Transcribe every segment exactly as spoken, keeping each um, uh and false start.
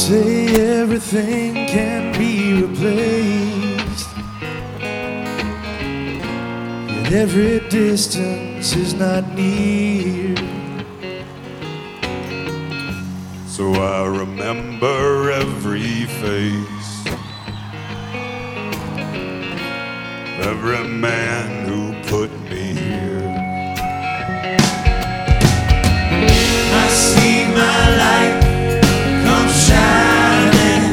say everything can be replaced, yet every distance is not near. So I remember every face, every man who put me here. I see my light come shining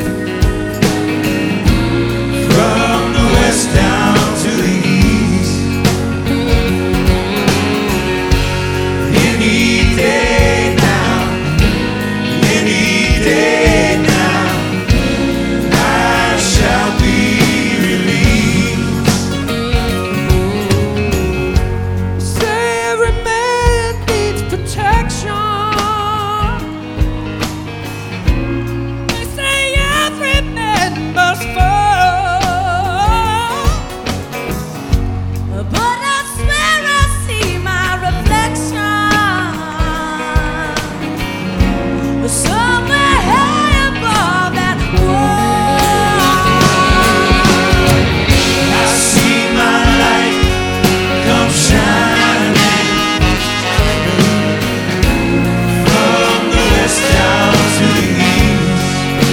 from the west down to the east. Any day now, any day now, I shall be released. Say every man needs protection. They say every man must fall, but I swear I see my reflection somewhere high above that wall. I see my light come shining from the west down to the east.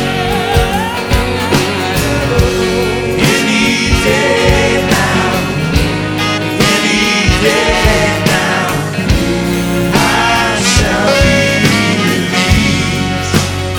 Any day now, any day now, I shall be released.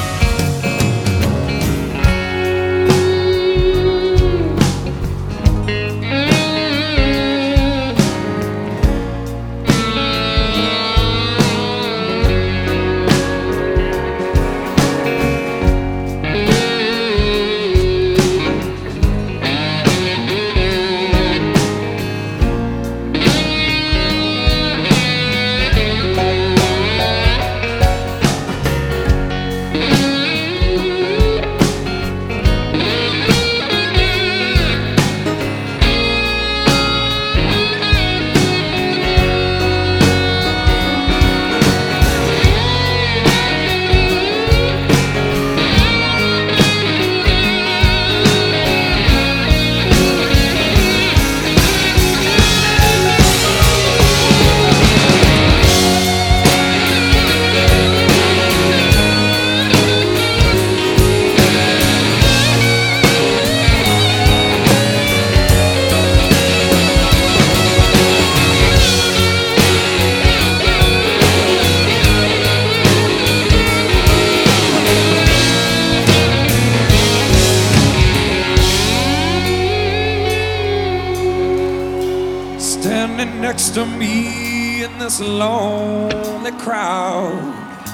Standing next to me in this lonely crowd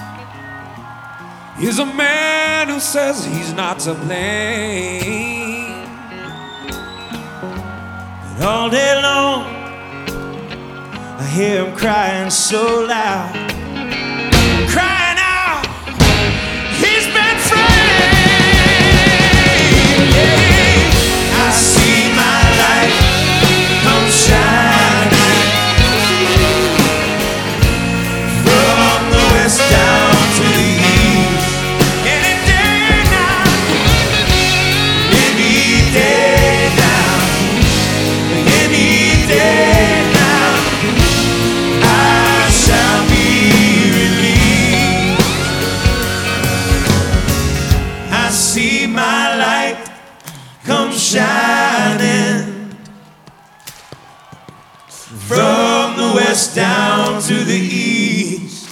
is a man who says he's not to blame. And all day long, I hear him crying so loud, crying out, he's been framed. Yeah. I see my light come shining from the west down to the east. Any day now, any day now, any day now, I shall be released. I see my light come shining from the west down to the east.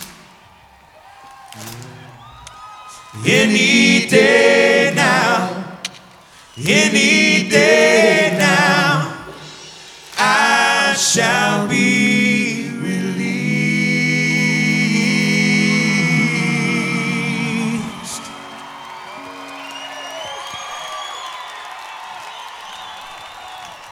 Any day now, any